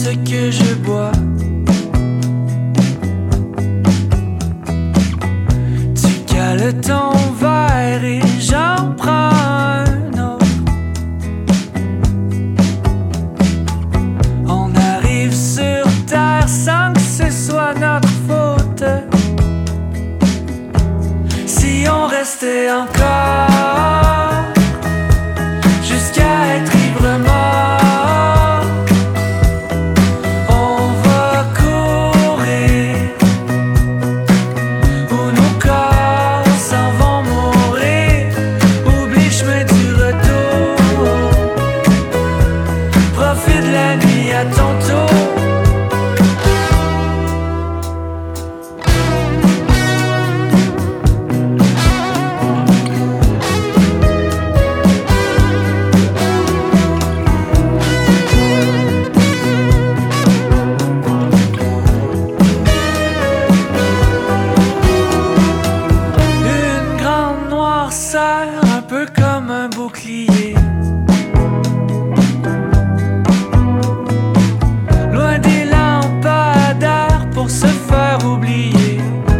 ce que je bois. Tu cales ton verre et j'en prends un autre. On arrive sur terre sans que ce soit notre faute. Si on restait encore jusqu'à être ivre mort, on va courir où nos corps s'en vont mourir. Oublie le chemin du retour, profite de la nuit à ton tour. Un peu comme un bouclier, loin des lampadaires pour se faire oublier.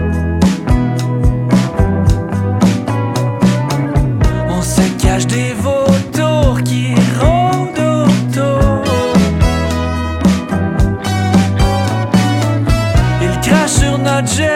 On se cache des vautours qui rôdent autour. Ils crachent sur notre jet